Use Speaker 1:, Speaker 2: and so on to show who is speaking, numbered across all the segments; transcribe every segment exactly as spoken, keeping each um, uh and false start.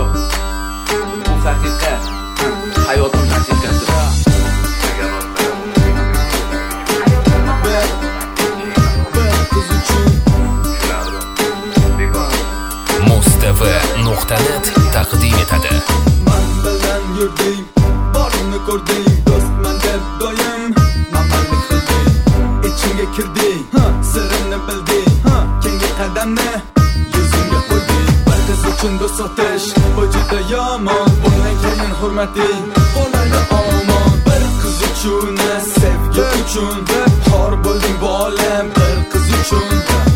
Speaker 1: bu haqiqat, hayotim haqiqati.
Speaker 2: Mustv nuqta net taqdim etadi.
Speaker 3: Men bilan yurding, boringni ko'rding, do'stman deb doim mamalik qilding, ichimga kirding, sirimni bilding, keyingi qadamni yuzimga qo'yding. Bir qiz uchun do'st sotish bu juda yomon, bundan keyin hurmating qo'llarga omon. Bir qiz uchun, sevgi uchun xor bo'lding bolam, bir qiz uchun.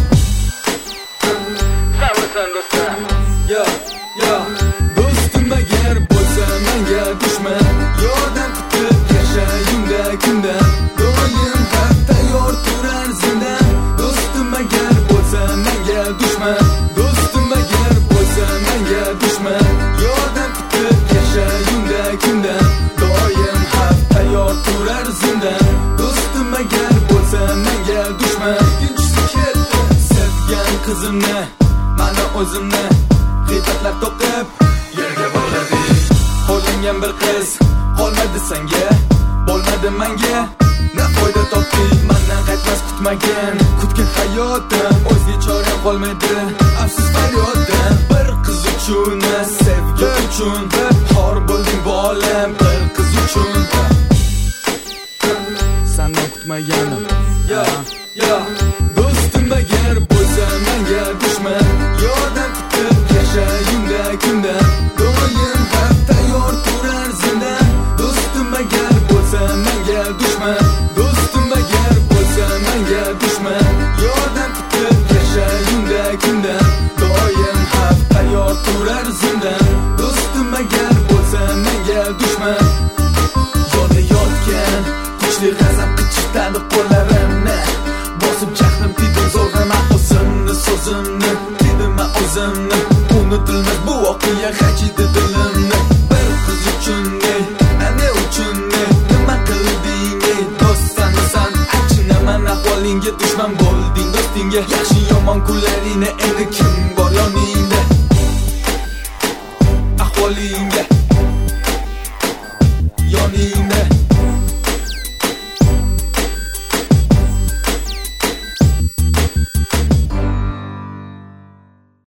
Speaker 3: Ya, ya, do'stim agar bo'lsa menga dushman, yordam tutib yashayimda kundan, doim haq tayyor turar zindan. Do'stim agar bo'lsa menga dushman, do'stim agar bo'lsa menga dushman, yordam tutib yashayimda kundan, doim haq tayyor turar zindan. Do'stim agar bo'lsa menga dushman, ikkinchisi ketdi, sevgan qizimni, mana o'zimni g'iybatlar to'qib yerga bog'ladi. Qo'llangan bir qiz qolmadi senga, bo'lmadi menga, ne foyda topding mendan qaytmas kutmagan, kutgan hayotim o'zga chora qolmadi, afsus faryoddan. Bir qiz uchun, sevgi uchun xor bo'lding bolam, bir qiz uchun. Sendan kutmaganim, ya, ya, do'stim agar bo'lsa menga dushman, yordam tutib yashayimda kundan, doim haq tayyor turar zindan. Do'stim agar bo'lsa menga dushman, do'stim agar bo'lsa menga dushman, yordam tutib yashayimda kundan, doim haq tayyor turar zindan. Do'stim agar bo'lsa menga dushman, yonayotgan kuchli g'azab qichitadi qo'llarimni, bosib jahlim tidim zo'rg'ama o'zimni so'zimni, tidima o'zimni, unutilmas bu voqea hajidi dilimni. Bir qiz uchun ne, ne uchun ne, nima qilding ey do'stan san, achinaman ahvolingga dushman bo'lding do'stingga, yaxshi yomon kunlaringni endi kim bor yoningda, ahvolingga yoningda.